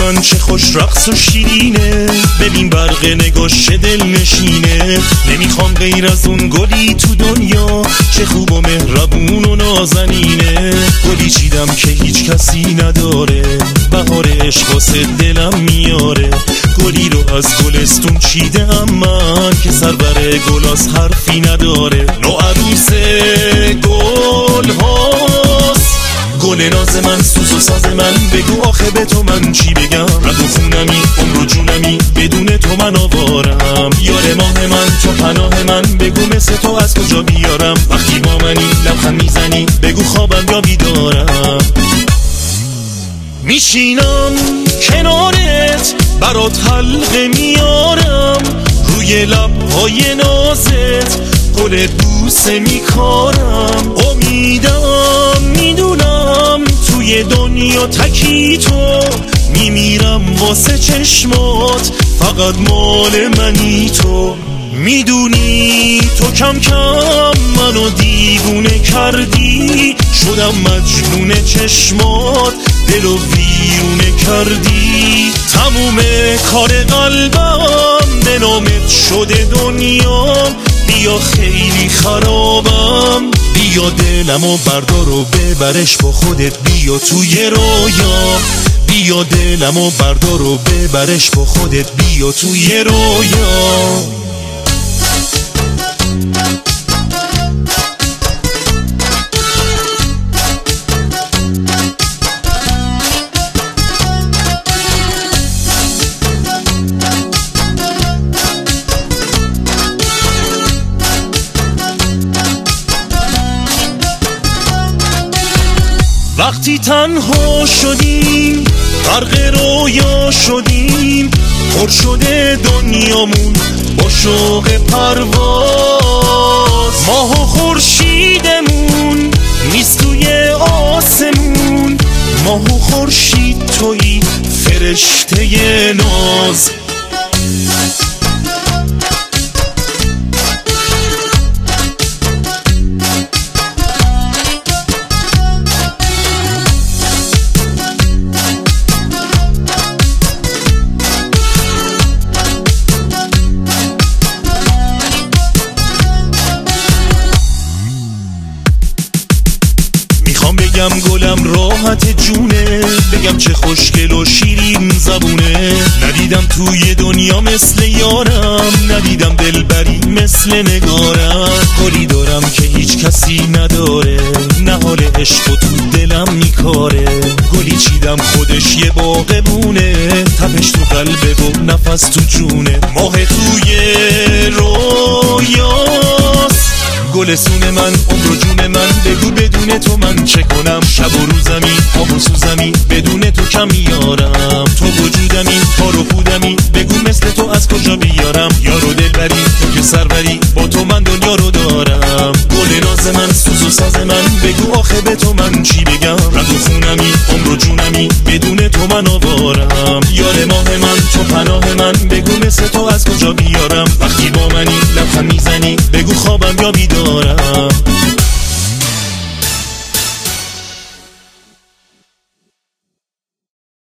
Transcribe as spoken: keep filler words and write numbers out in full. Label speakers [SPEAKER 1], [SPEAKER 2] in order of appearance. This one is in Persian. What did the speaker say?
[SPEAKER 1] من چه خوش رقص و شیرینه، ببین برق نگاش دل نشینه. نمیخوام غیر از اون گلی تو دنیا، چه خوب و مهربون و نازنینه. گلی چیدم که هیچ کسی نداره، بهار عشق واسه دلم میاره. گلی رو از گلستون چیدم من، که سربر گل از حرفی نداره. نو عروس گل هاست، گل ناز من، سوز و ساز من. بگو آخه به تو من چی بگم، رد و خونمی، عمر و جونمی، بدون تو من آوارم. یار ماه من، تو پناه من، بگو مثل تو از کجا بیارم. وقتی با منی لبخند میزنی، بگو خوابم یا بیدارم. میشینم کنارت برات حلقه میارم، روی لبهای نازت گل بوسه میکارم. امیدم میدونم توی دنیا تکی تو، میمیرم واسه چشمات، فقط مال منی تو. میدونی تو کم کم منو دیوونه کردی، شدم مجنون چشمات، دلو ویرونه کردی. تموم کار قلبم به نامت شده دنیام، بیا خیلی خرابم، بیا دلمو بردار و ببرش با خودت، بیا توی رویا. بیا دلمو بردار و ببرش با خودت، بیا توی رویا. وقتی تنها شدیم، غرق رویا شدیم، پر شده دنیامون با شوق پرواز. ماه و خورشیدمون نیست توی آسمون، ماه و خورشید تویی فرشته ناز. بگم گلم راحت جونه، بگم چه خوشگل و شیرین زبونه. ندیدم توی دنیا مثل یارم، ندیدم دلبری مثل نگارم. گلی دارم که هیچ کسی نداره، نه حال عشق و تو دلم میکاره. گلی چیدم خودش یه باغبونه، تپش تو قلبه و نفس تو جونه. ماه توی رویاست، گلستون من، عمر و جون من. بگو بدون تو من چه کنم، شب و روزمی، آب و سوزمی، بدون تو کم میارم. تو وجودمی، کار و بودمی، بگو مثل تو از کجا بیارم. یار و دلبری، تو که سربری، با تو من دنیا رو دارم. گل ناز من، سوز و ساز من، بگو آخه به تو من چی بگم. رد و خونمی، عمر و جونمی، بدون تو من آوارم. یار ماه من، تو پناه من، بگو مثل تو از کجا بیارم. وقتی با منی لبخند میزنی، بگو خوابم یا بیدارم.